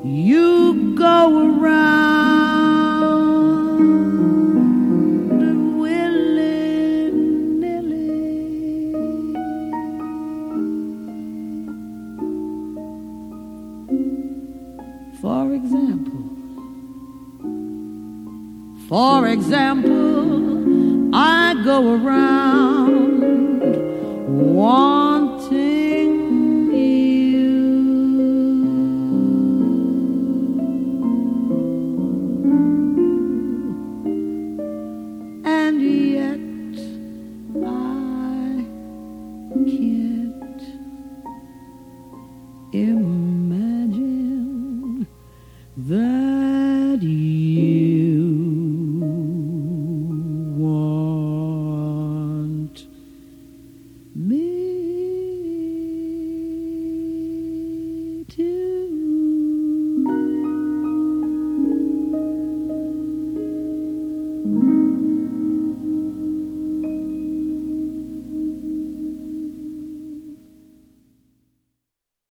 You go around willy-nilly. For example, I go around wanting you, and yet I can't imagine that